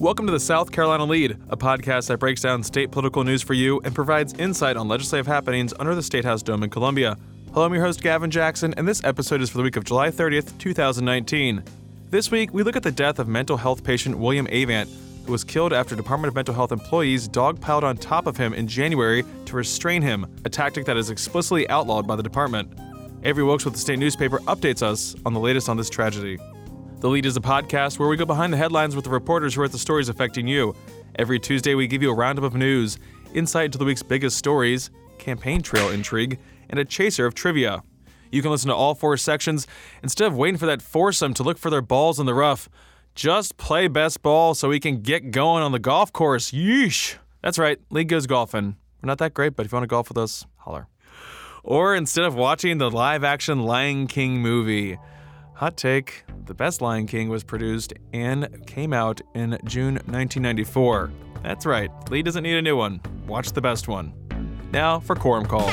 Welcome to the South Carolina Lead, a podcast that breaks down state political news for you and provides insight on legislative happenings under the State House Dome in Columbia. Hello, I'm your host, Gavin Jackson, and this episode is for the week of July 30th, 2019. This week, we look at the death of mental health patient William Avant, who was killed after Department of Mental Health employees dogpiled on top of him in January to restrain him, a tactic that is explicitly outlawed by the department. Avery Wilkes with the state newspaper updates us on the latest on this tragedy. The Lead is a podcast where we go behind the headlines with the reporters who write the stories affecting you. Every Tuesday, we give you a roundup of news, insight into the week's biggest stories, campaign trail intrigue, and a chaser of trivia. You can listen to all four sections instead of waiting for that foursome to look for their balls in the rough. Just play best ball so we can get going on the golf course. Yeesh. That's right, League goes golfing. We're not that great, but if you want to golf with us, holler. Or instead of watching the live-action Lion King movie. Hot take, the best Lion King was produced and came out in June 1994. That's right, Lead doesn't need a new one. Watch the best one. Now for Quorum Call.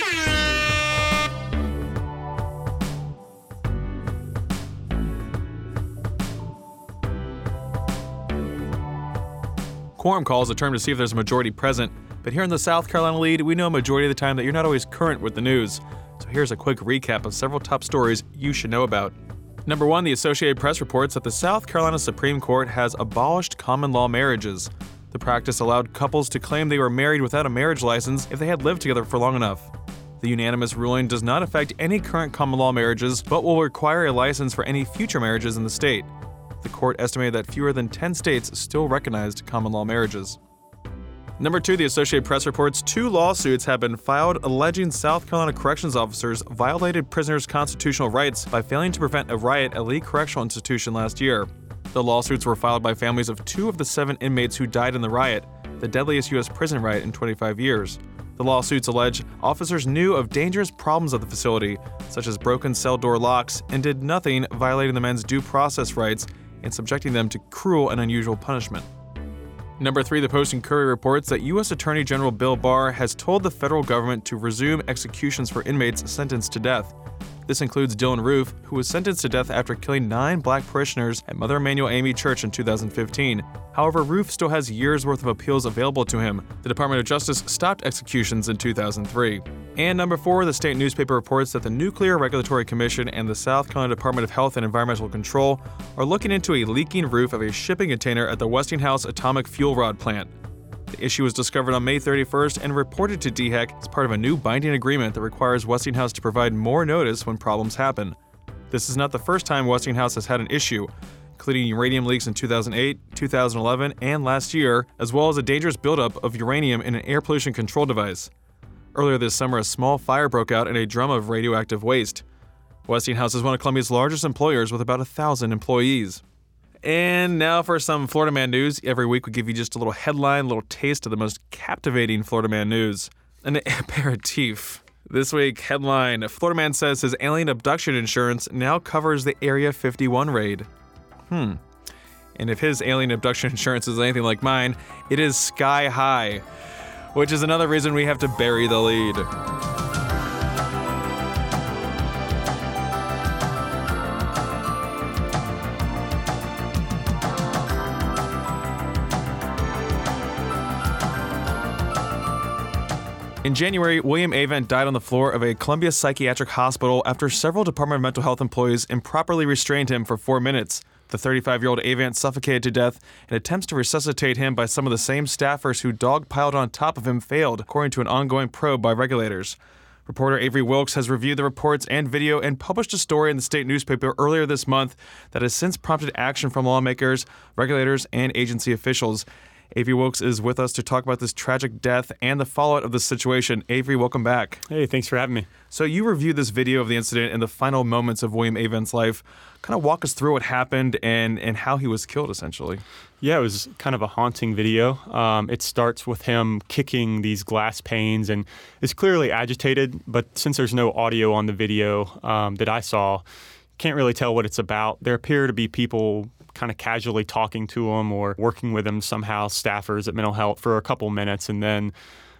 Quorum call is a term to see if there's a majority present, but here in the South Carolina Lead, we know a majority of the time that you're not always current with the news. So here's a quick recap of several top stories you should know about. Number 1, the Associated Press reports that the South Carolina Supreme Court has abolished common law marriages. The practice allowed couples to claim they were married without a marriage license if they had lived together for long enough. The unanimous ruling does not affect any current common law marriages, but will require a license for any future marriages in the state. The court estimated that fewer than 10 states still recognized common law marriages. Number 2, the Associated Press reports 2 lawsuits have been filed alleging South Carolina corrections officers violated prisoners' constitutional rights by failing to prevent a riot at Lee Correctional Institution last year. The lawsuits were filed by families of 2 of the 7 inmates who died in the riot, the deadliest U.S. prison riot in 25 years. The lawsuits allege officers knew of dangerous problems at the facility, such as broken cell door locks, and did nothing violating the men's due process rights and subjecting them to cruel and unusual punishment. Number 3, the Post and Courier reports that U.S. Attorney General Bill Barr has told the federal government to resume executions for inmates sentenced to death. This includes Dylan Roof, who was sentenced to death after killing 9 black parishioners at Mother Emanuel AME Church in 2015. However, Roof still has years' worth of appeals available to him. The Department of Justice stopped executions in 2003. And number 4, the state newspaper reports that the Nuclear Regulatory Commission and the South Carolina Department of Health and Environmental Control are looking into a leaking roof of a shipping container at the Westinghouse Atomic Fuel Rod Plant. The issue was discovered on May 31st and reported to DHEC as part of a new binding agreement that requires Westinghouse to provide more notice when problems happen. This is not the first time Westinghouse has had an issue, including uranium leaks in 2008, 2011, and last year, as well as a dangerous buildup of uranium in an air pollution control device. Earlier this summer, a small fire broke out in a drum of radioactive waste. Westinghouse is one of Columbia's largest employers with about 1,000 employees. And now for some Florida Man news. Every week we give you just a little headline, a little taste of the most captivating Florida Man news. An aperitif. This week, headline, Florida Man says his alien abduction insurance now covers the Area 51 raid. And if his alien abduction insurance is anything like mine, it is sky high. Which is another reason we have to bury the lead. In January, William Avant died on the floor of a Columbia Psychiatric Hospital after several Department of Mental Health employees improperly restrained him for 4 minutes. The 35-year-old Avant suffocated to death, and attempts to resuscitate him by some of the same staffers who dogpiled on top of him failed, according to an ongoing probe by regulators. Reporter Avery Wilkes has reviewed the reports and video and published a story in the state newspaper earlier this month that has since prompted action from lawmakers, regulators, and agency officials. Avery Wilkes is with us to talk about this tragic death and the fallout of this situation. Avery, welcome back. Hey, thanks for having me. So you reviewed this video of the incident and the final moments of William Avant's life. Kind of walk us through what happened and how he was killed, essentially. Yeah, it was kind of a haunting video. It starts with him kicking these glass panes and is clearly agitated, but since there's no audio on the video that I saw, can't really tell what it's about. There appear to be people kind of casually talking to him or working with him somehow, staffers at mental health for a couple minutes, and then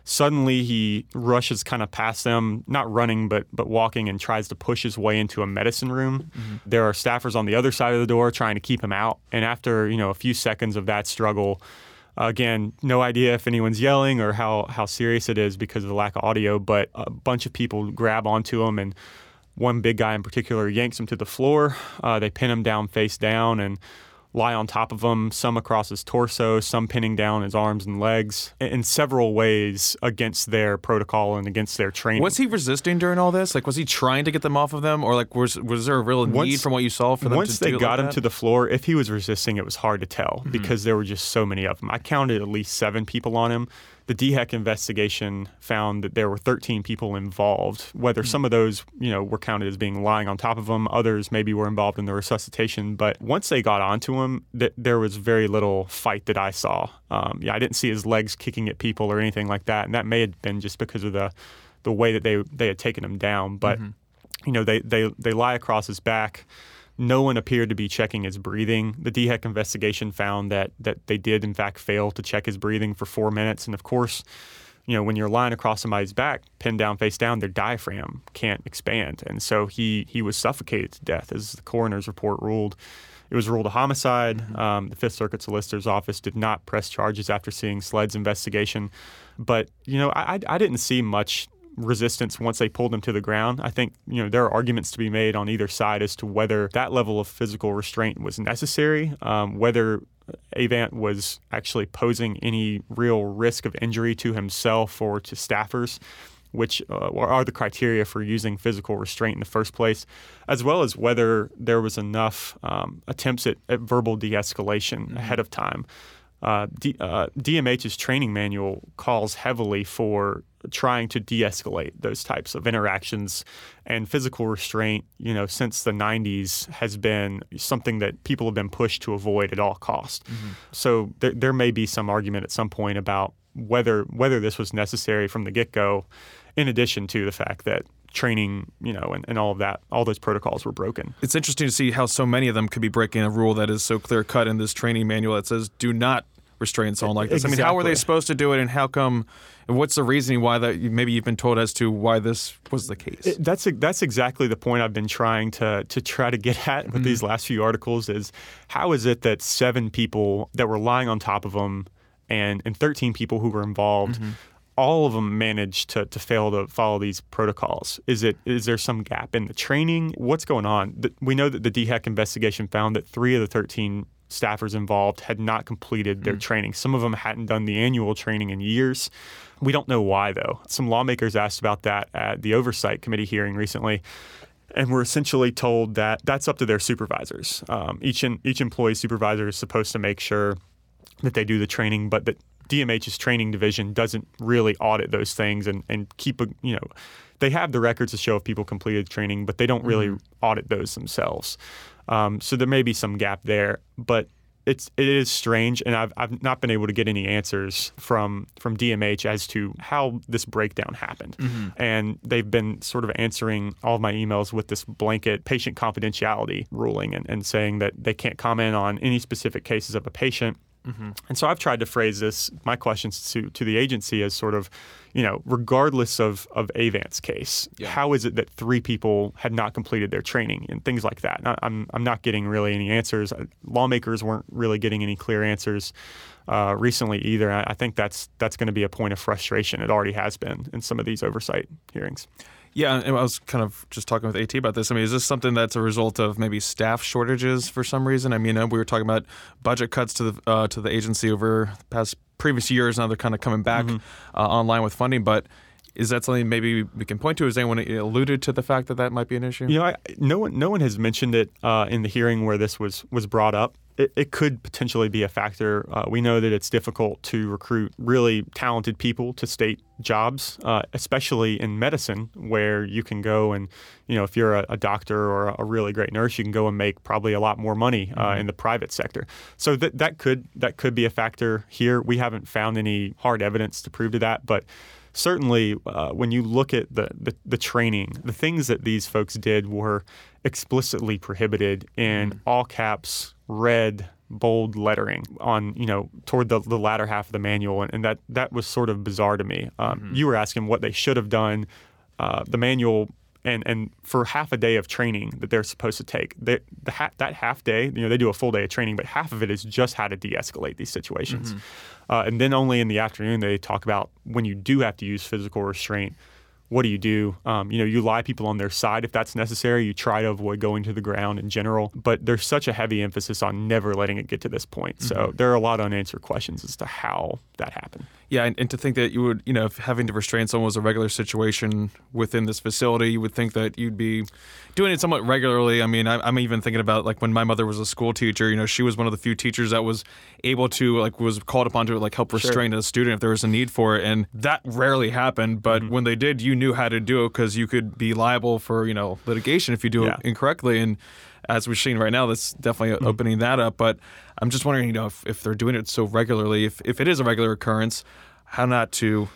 Suddenly, he rushes kind of past them, not running, but walking, and tries to push his way into a medicine room. There are staffers on the other side of the door trying to keep him out. And after, a few seconds of that struggle, again, no idea if anyone's yelling or how serious it is because of the lack of audio, but a bunch of people grab onto him, and one big guy in particular yanks him to the floor. They pin him down face down and lie on top of him, some across his torso, some pinning down his arms and legs, in several ways against their protocol and against their training. Was he resisting during all this? Like, was he trying to get them off of them? Or, like, was there a real need from what you saw for them to do Once they got him to the floor, if he was resisting, it was hard to tell because there were just so many of them. I counted at least 7 people on him. The DHEC investigation found that there were 13 people involved, whether some of those, were counted as being lying on top of him. Others maybe were involved in the resuscitation. But once they got onto him, there was very little fight that I saw. I didn't see his legs kicking at people or anything like that. And that may have been just because of the way that they had taken him down. But, they lie across his back. No one appeared to be checking his breathing. The DHEC investigation found that they did, in fact, fail to check his breathing for 4 minutes. And, of course, when you're lying across somebody's back, pinned down, face down, their diaphragm can't expand. And so he was suffocated to death, as the coroner's report ruled. It was ruled a homicide. The Fifth Circuit Solicitor's Office did not press charges after seeing SLED's investigation. But, I didn't see much resistance once they pulled him to the ground. I think, there are arguments to be made on either side as to whether that level of physical restraint was necessary, whether Avant was actually posing any real risk of injury to himself or to staffers, which are the criteria for using physical restraint in the first place, as well as whether there was enough attempts at verbal de-escalation ahead of time. DMH's training manual calls heavily for trying to de-escalate those types of interactions, and physical restraint, since the 90s has been something that people have been pushed to avoid at all costs. So there may be some argument at some point about whether this was necessary from the get-go, in addition to the fact that training, and all of that, all those protocols were broken. It's interesting to see how so many of them could be breaking a rule that is so clear-cut in this training manual that says do not restrain someone like this. Exactly. I mean, how were they supposed to do it, and how come, and what's the reasoning why that, maybe you've been told as to why this was the case? That's exactly the point I've been trying to get at with these last few articles is how is it that 7 people that were lying on top of them and 13 people who were involved, all of them managed to fail to follow these protocols? Is there some gap in the training? What's going on? We know that the DHEC investigation found that 3 of the 13 staffers involved had not completed their training. Some of them hadn't done the annual training in years. We don't know why, though. Some lawmakers asked about that at the Oversight Committee hearing recently, and were essentially told that that's up to their supervisors. Each employee supervisor is supposed to make sure that they do the training, but that DMH's training division doesn't really audit those things and keep they have the records to show if people completed training, but they don't really audit those themselves. So there may be some gap there, but it is strange, and I've not been able to get any answers from DMH as to how this breakdown happened. And they've been sort of answering all of my emails with this blanket patient confidentiality ruling and saying that they can't comment on any specific cases of a patient. And so I've tried to phrase my questions to the agency as sort of, regardless of Avant's case, how is it that 3 people had not completed their training and things like that? I'm not getting really any answers. Lawmakers weren't really getting any clear answers recently either. I think that's going to be a point of frustration. It already has been in some of these oversight hearings. Yeah, and I was kind of just talking with AT about this. I mean, is this something that's a result of maybe staff shortages for some reason? I mean, we were talking about budget cuts to the agency over the past previous years. Now they're kind of coming back online with funding. But is that something maybe we can point to? Has anyone alluded to the fact that might be an issue? No one has mentioned it in the hearing where this was brought up. It could potentially be a factor. We know that it's difficult to recruit really talented people to state jobs, especially in medicine, where you can go and, if you're a doctor or a really great nurse, you can go and make probably a lot more money in the private sector. So that could be a factor here. We haven't found any hard evidence to prove to that, but certainly, when you look at the training, the things that these folks did were explicitly prohibited in all caps, red, bold lettering on, toward the latter half of the manual. And that was sort of bizarre to me. You were asking what they should have done. The manual, and for half a day of training that they're supposed to take, that half day, they do a full day of training, but half of it is just how to de-escalate these situations. And then only in the afternoon they talk about when you do have to use physical restraint, what do? You lie people on their side if that's necessary. You try to avoid going to the ground in general. But there's such a heavy emphasis on never letting it get to this point. So there are a lot of unanswered questions as to how that happened. Yeah, and to think that you would, if having to restrain someone was a regular situation within this facility, you would think that you'd be doing it somewhat regularly. I mean, I'm even thinking about like when my mother was a school teacher, she was one of the few teachers that was able to, was called upon to help restrain a student if there was a need for it. And that rarely happened. But when they did, you knew how to do it because you could be liable for, litigation if you do it incorrectly. And as we're seeing right now, that's definitely opening that up. But I'm just wondering, if they're doing it so regularly, if it is a regular occurrence, how not to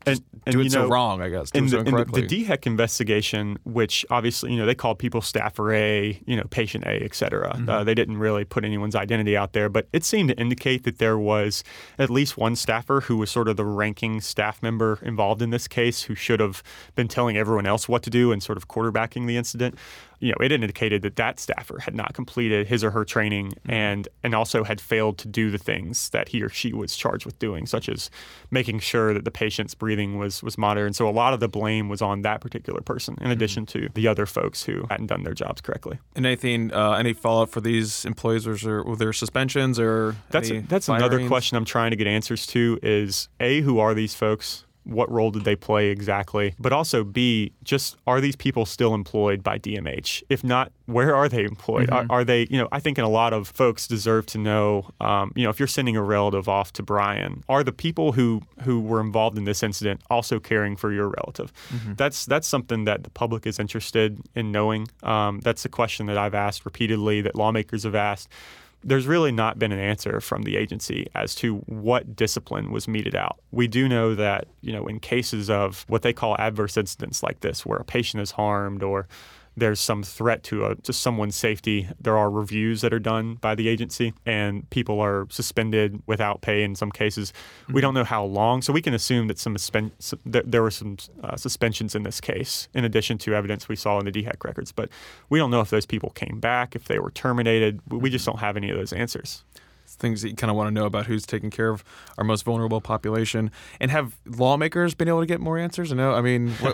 do it so wrong, I guess. In the DHEC investigation, which obviously, they called people staffer A, patient A, et cetera. They didn't really put anyone's identity out there, but it seemed to indicate that there was at least one staffer who was sort of the ranking staff member involved in this case who should have been telling everyone else what to do and sort of quarterbacking the incident. It indicated that staffer had not completed his or her training and also had failed to do the things that he or she was charged with doing, such as making sure that the patient's breathing was monitored. And so a lot of the blame was on that particular person, in addition to the other folks who hadn't done their jobs correctly. And anything, any follow-up for these employees? Were there suspensions or That's another question I'm trying to get answers to is, A, who are these folks? What role did they play exactly? But also, B, just are these people still employed by DMH? If not, where are they employed? Are they, I think a lot of folks deserve to know, if you're sending a relative off to Brian, are the people who were involved in this incident also caring for your relative? That's something that the public is interested in knowing. That's a question that I've asked repeatedly, that lawmakers have asked. There's really not been an answer from the agency as to what discipline was meted out. We do know that, in cases of what they call adverse incidents like this, where a patient is harmed or there's some threat to someone's safety, there are reviews that are done by the agency, and people are suspended without pay in some cases. We don't know how long, so we can assume that there were some suspensions in this case, in addition to evidence we saw in the DHEC records. But we don't know if those people came back, if they were terminated. We just don't have any of those answers. Things that you kind of want to know about who's taking care of our most vulnerable population. And have lawmakers been able to get more answers? No, are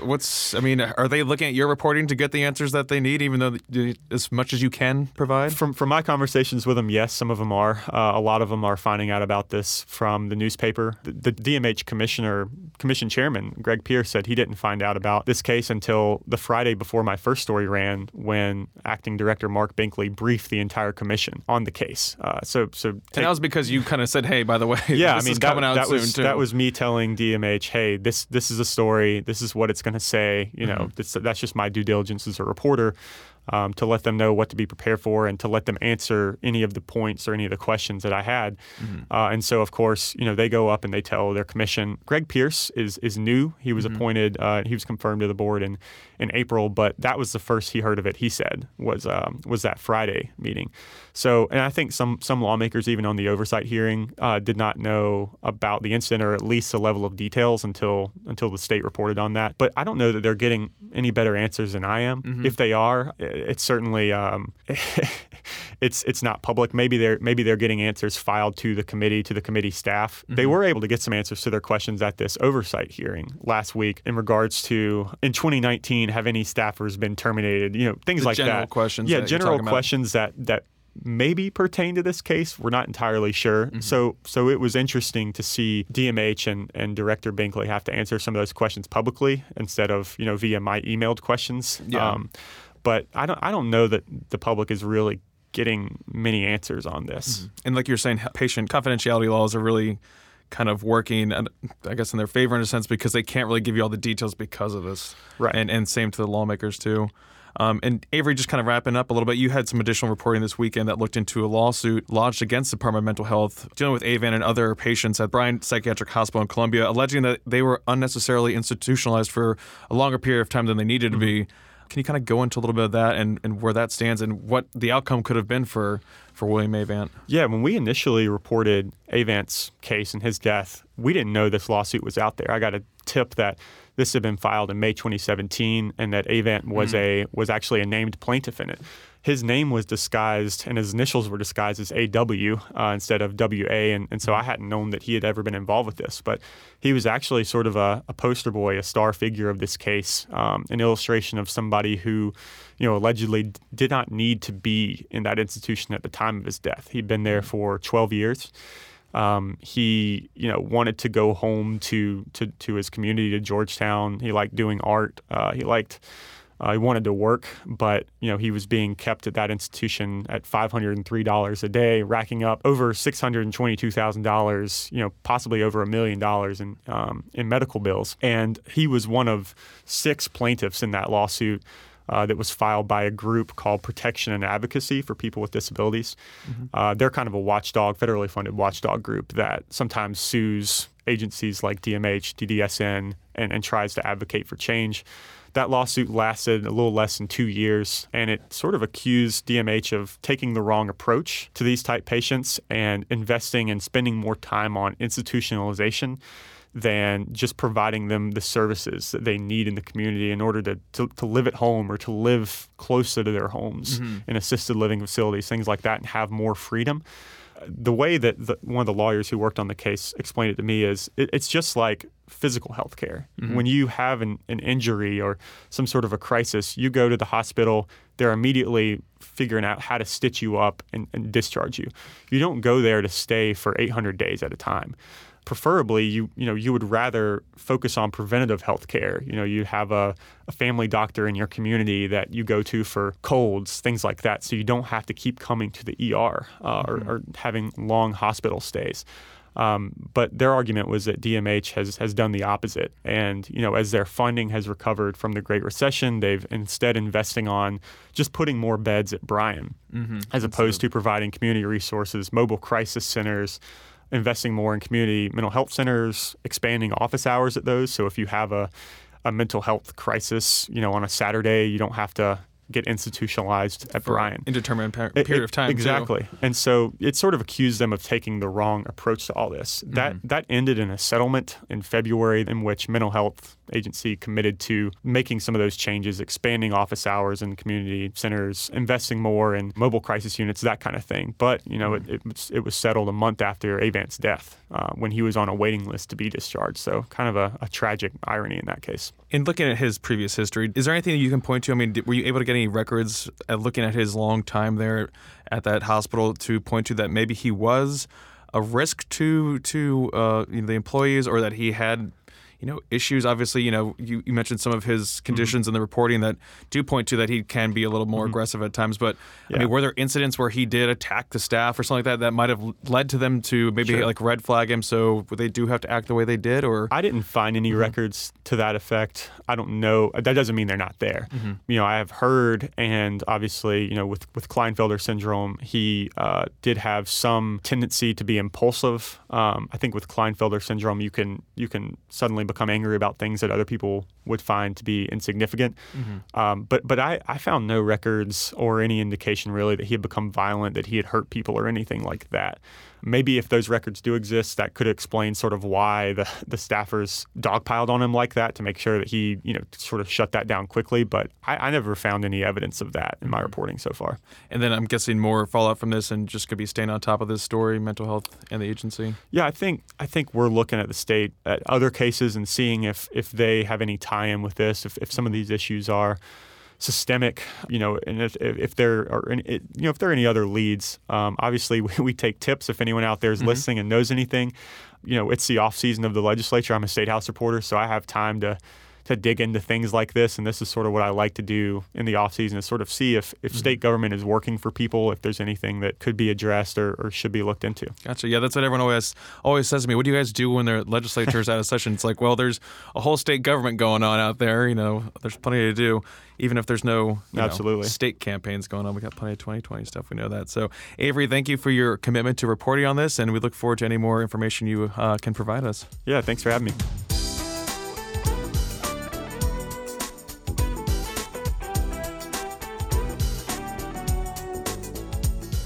they looking at your reporting to get the answers that they need, even though as much as you can provide? From my conversations with them, yes, some of them are. A lot of them are finding out about this from the newspaper. The DMH commission chairman, Greg Pierce, said he didn't find out about this case until the Friday before my first story ran, when acting director Mark Binkley briefed the entire commission on the case. And that was because you kind of said, hey, by the way, this is coming out soon, too. That was me telling DMH, hey, this is a story. This is what it's going to say. That's just my due diligence as a reporter. To let them know what to be prepared for and to let them answer any of the points or any of the questions that I had. And so, of course, they go up and they tell their commission. Greg Pierce is new. He was appointed. He was confirmed to the board in April, but that was the first he heard of it, he said, was that Friday meeting. So, and I think some lawmakers, even on the oversight hearing, did not know about the incident, or at least the level of details until the state reported on that. But I don't know that they're getting any better answers than I am. If they are, it's certainly it's not public. Maybe they're getting answers filed to the committee staff. They were able to get some answers to their questions at this oversight hearing last week in regards to, in 2019, have any staffers been terminated? Things like that. General questions. Yeah, general questions that maybe pertain to this case. We're not entirely sure. So it was interesting to see DMH and Director Binkley have to answer some of those questions publicly instead of via my emailed questions. Yeah. But I don't know that the public is really getting many answers on this. And like you're saying, patient confidentiality laws are really kind of working, I guess, in their favor in a sense, because they can't really give you all the details because of this. Right. And same to the lawmakers too. And Avery, just kind of wrapping up a little bit, you had some additional reporting this weekend that looked into a lawsuit lodged against the Department of Mental Health dealing with AVAN and other patients at Bryan Psychiatric Hospital in Columbia, alleging that they were unnecessarily institutionalized for a longer period of time than they needed to be. Can you kind of go into a little bit of that and where that stands and what the outcome could have been for William Avant? Yeah, when we initially reported Avant's case and his death, we didn't know this lawsuit was out there. I got a tip that this had been filed in May 2017 and that Avant was actually a named plaintiff in it. His name was disguised and his initials were disguised as AW instead of WA. And so I hadn't known that he had ever been involved with this. But he was actually sort of a poster boy, a star figure of this case, an illustration of somebody who, allegedly did not need to be in that institution at the time of his death. He'd been there for 12 years. He, wanted to go home to his community, to Georgetown. He liked doing art. He wanted to work, but he was being kept at that institution at $503 a day, racking up over $622,000, possibly over $1 million in medical bills. And he was one of 6 plaintiffs in that lawsuit that was filed by a group called Protection and Advocacy for People with Disabilities. They're kind of a watchdog, federally funded watchdog group that sometimes sues agencies like DMH, DDSN, and tries to advocate for change. That lawsuit lasted a little less than 2 years, and it sort of accused DMH of taking the wrong approach to these type patients and investing and spending more time on institutionalization than just providing them the services that they need in the community in order to live at home or to live closer to their homes in assisted living facilities, things like that, and have more freedom. The way that one of the lawyers who worked on the case explained it to me is it's just like physical health care. When you have an injury or some sort of a crisis, you go to the hospital, they're immediately figuring out how to stitch you up and discharge you. You don't go there to stay for 800 days at a time. Preferably, you would rather focus on preventative health care. You have a family doctor in your community that you go to for colds, things like that, so you don't have to keep coming to the ER or having long hospital stays. But their argument was that DMH has done the opposite. And, as their funding has recovered from the Great Recession, they've instead investing on just putting more beds at Bryan, as opposed to providing community resources, mobile crisis centers, investing more in community mental health centers, expanding office hours at those. So if you have a mental health crisis, on a Saturday, you don't have to get institutionalized at Bryan. Indeterminate period of time. Exactly. Too. And so it sort of accused them of taking the wrong approach to all this. That ended in a settlement in February in which Mental Health Agency committed to making some of those changes, expanding office hours in community centers, investing more in mobile crisis units, that kind of thing. But, it was settled a month after Avant's death when he was on a waiting list to be discharged. So kind of a tragic irony in that case. In looking at his previous history, is there anything that you can point to? I mean, were you able to get any records at looking at his long time there at that hospital to point to that maybe he was a risk to the employees, or that he had issues? Obviously, you mentioned some of his conditions in the reporting that do point to that he can be a little more aggressive at times. But I mean, were there incidents where he did attack the staff or something like that might have led to them to maybe like red flag him, so they do have to act the way they did? Or I didn't find any records to that effect. I don't know. That doesn't mean they're not there. I have heard, and obviously, with Klinefelter syndrome, he did have some tendency to be impulsive. I think with Klinefelter syndrome, you can suddenly become angry about things that other people would find to be insignificant. But I found no records or any indication really that he had become violent, that he had hurt people or anything like that. Maybe if those records do exist, that could explain sort of why the staffers dogpiled on him like that to make sure that he, sort of shut that down quickly. But I never found any evidence of that in my reporting so far. And then I'm guessing more fallout from this and just could be staying on top of this story, mental health and the agency. Yeah, I think we're looking at the state at other cases and seeing if they have any tie-in with this, if some of these issues are systemic, and if there are any other leads. Obviously, we take tips if anyone out there is listening and knows anything. It's the off season of the legislature. I'm a State House reporter, so I have time to dig into things like this, and this is sort of what I like to do in the off season, is sort of see if state government is working for people, if there's anything that could be addressed or should be looked into. Gotcha. Yeah, that's what everyone always says to me. What do you guys do when their legislature is out of session? It's like, well, there's a whole state government going on out there. There's plenty to do, even if there's no state campaigns going on. We got plenty of 2020 stuff. We know that. So, Avery, thank you for your commitment to reporting on this, and we look forward to any more information you can provide us. Yeah, thanks for having me.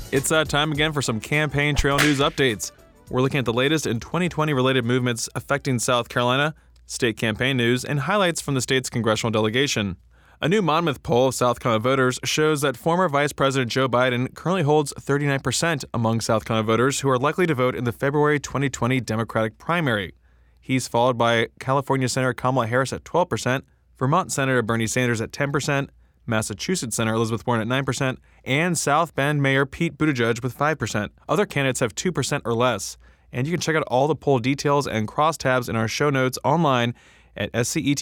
It's time again for some campaign trail news updates. We're looking at the latest in 2020 related movements affecting South Carolina, state campaign news, and highlights from the state's congressional delegation. A new Monmouth poll of South Carolina voters shows that former Vice President Joe Biden currently holds 39% among South Carolina voters who are likely to vote in the February 2020 Democratic primary. He's followed by California Senator Kamala Harris at 12%, Vermont Senator Bernie Sanders at 10%, Massachusetts Senator Elizabeth Warren at 9%, and South Bend Mayor Pete Buttigieg with 5%. Other candidates have 2% or less. And you can check out all the poll details and crosstabs in our show notes online at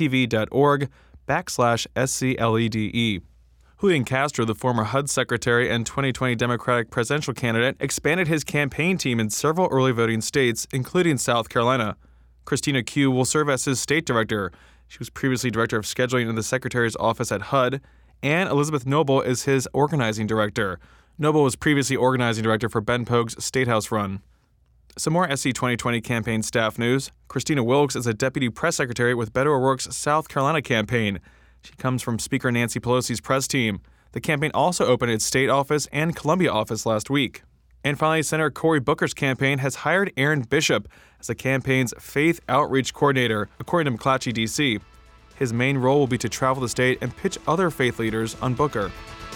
scetv.org/SCLEDE. Julian Castro, the former HUD secretary and 2020 Democratic presidential candidate, expanded his campaign team in several early voting states, including South Carolina. Christina Q will serve as his state director. She was previously director of scheduling in the secretary's office at HUD, and Elizabeth Noble is his organizing director. Noble was previously organizing director for Ben Pogue's State House run. Some more SC 2020 campaign staff news. Christina Wilkes is a deputy press secretary with Beto O'Rourke's South Carolina campaign. She comes from Speaker Nancy Pelosi's press team. The campaign also opened its state office and Columbia office last week. And finally, Senator Cory Booker's campaign has hired Aaron Bishop as the campaign's faith outreach coordinator, according to McClatchy, D.C. His main role will be to travel the state and pitch other faith leaders on Booker.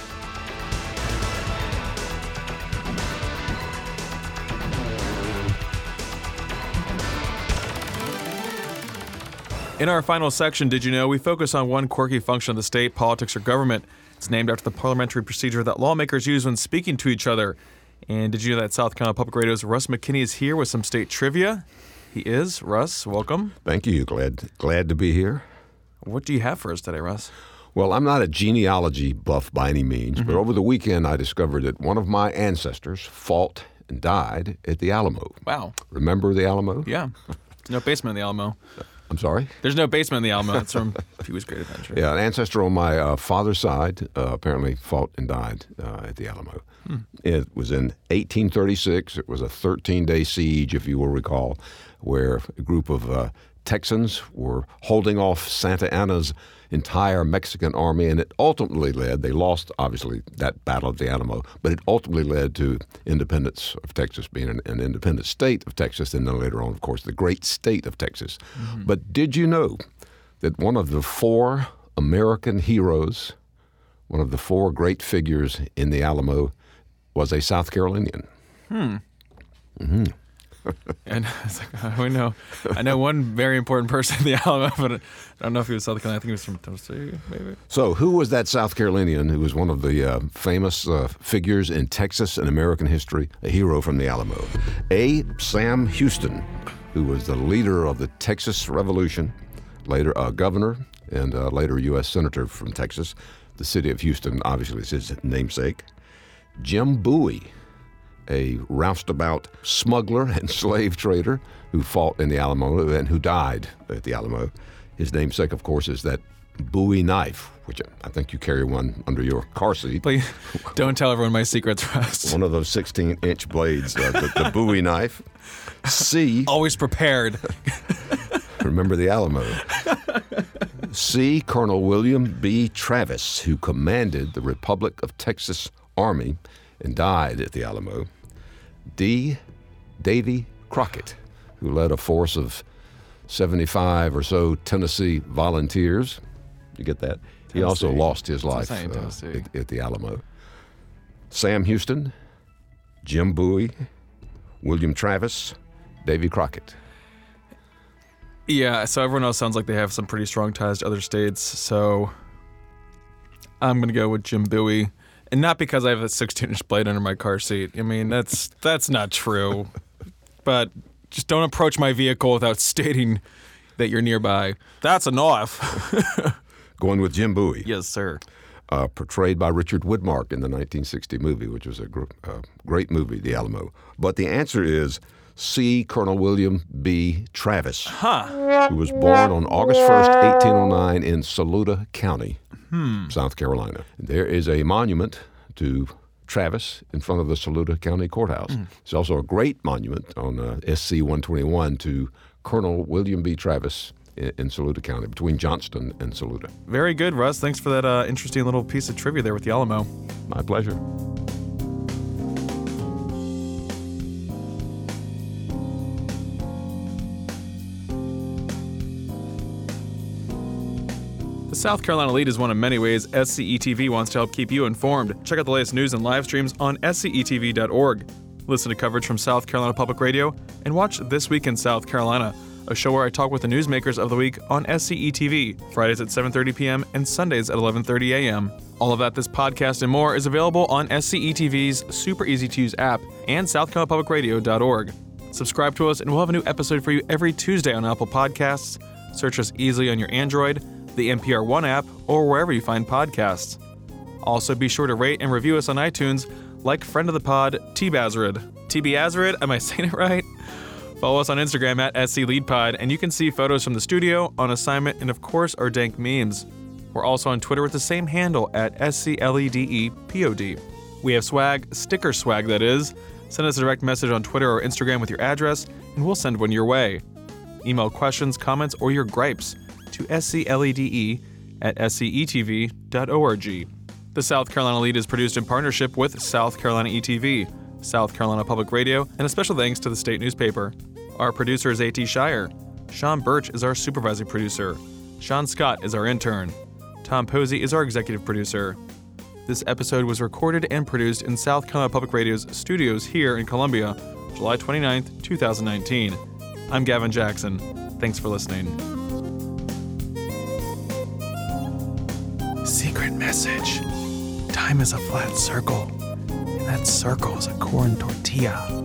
In our final section, did you know, we focus on one quirky function of the state, politics or government. It's named after the parliamentary procedure that lawmakers use when speaking to each other. And did you know that South Carolina Public Radio's Russ McKinney is here with some state trivia? He is. Russ, welcome. Thank you. Glad to be here. What do you have for us today, Russ? Well, I'm not a genealogy buff by any means, but over the weekend I discovered that one of my ancestors fought and died at the Alamo. Wow. Remember the Alamo? Yeah. There's no basement in the Alamo. I'm sorry? There's no basement in the Alamo. It's from Pee-wee's Great Adventure. Yeah, an ancestor on my father's side apparently fought and died at the Alamo. It was in 1836. It was a 13-day siege, if you will recall, where a group of Texans were holding off Santa Anna's entire Mexican army, and it ultimately led, they lost, obviously, that battle of the Alamo, but it ultimately led to independence of Texas being an independent state of Texas, and then later on, of course, the great state of Texas. But did you know that one of the four American heroes, one of the four great figures in the Alamo, was a South Carolinian? And it's like, I know one very important person in the Alamo, but I don't know if he was South Carolina. I think he was from Tennessee, maybe. So who was that South Carolinian who was one of the famous figures in Texas and American history, a hero from the Alamo? A. Sam Houston, who was the leader of the Texas Revolution, later governor and later U.S. Senator from Texas. The city of Houston, obviously, is his namesake. Jim Bowie, a roustabout smuggler and slave trader who fought in the Alamo and who died at the Alamo. His namesake, of course, is that Bowie knife, which I think you carry one under your car seat. Please don't tell everyone my secrets, Russ. One of those 16-inch blades, the Bowie knife. C. Always prepared. Remember the Alamo. C. Colonel William B. Travis, who commanded the Republic of Texas Army and died at the Alamo. D. Davy Crockett, who led a force of 75 or so Tennessee volunteers. You get that? Tennessee. He also lost his life at the Alamo. Sam Houston, Jim Bowie, William Travis, Davy Crockett. Yeah, so everyone else sounds like they have some pretty strong ties to other states, so I'm going to go with Jim Bowie. And not because I have a 16-inch blade under my car seat. I mean, that's not true. But just don't approach my vehicle without stating that you're nearby. That's a knife. Going with Jim Bowie. Yes, sir. Portrayed by Richard Widmark in the 1960 movie, which was a great movie, The Alamo. But the answer is C. Colonel William B. Travis, who was born on August 1st, 1809 in Saluda County, South Carolina. There is a monument to Travis in front of the Saluda County Courthouse. There's also a great monument on SC 121 to Colonel William B. Travis in Saluda County, between Johnston and Saluda. Very good, Russ. Thanks for that interesting little piece of trivia there with the Alamo. My pleasure. The South Carolina Lead is one of many ways SCETV wants to help keep you informed. Check out the latest news and live streams on scetv.org. Listen to coverage from South Carolina Public Radio and watch This Week in South Carolina, a show where I talk with the newsmakers of the week on SCETV, Fridays at 7:30 p.m. and Sundays at 11:30 a.m. All of that, this podcast, and more is available on SCETV's super easy-to-use app and southcarolinapublicradio.org. Subscribe to us and we'll have a new episode for you every Tuesday on Apple Podcasts. Search us easily on your Android, the NPR One app, or wherever you find podcasts. Also, be sure to rate and review us on iTunes, like friend of the pod, T. Bazard. TB Azrid, am I saying it right? Follow us on Instagram at SCLeadPod, and you can see photos from the studio, on assignment, and of course, our dank memes. We're also on Twitter with the same handle at SCLEDEPOD. We have swag, sticker swag that is. Send us a direct message on Twitter or Instagram with your address, and we'll send one your way. Email questions, comments, or your gripes to sclede@scetv.org. The South Carolina Lead is produced in partnership with South Carolina ETV, South Carolina Public Radio, and a special thanks to the state newspaper. Our producer is A.T. Shire. Sean Birch is our supervising producer. Sean Scott is our intern. Tom Posey is our executive producer. This episode was recorded and produced in South Carolina Public Radio's studios here in Columbia, July 29th, 2019. I'm Gavin Jackson. Thanks for listening. Secret message. Time is a flat circle, and that circle is a corn tortilla.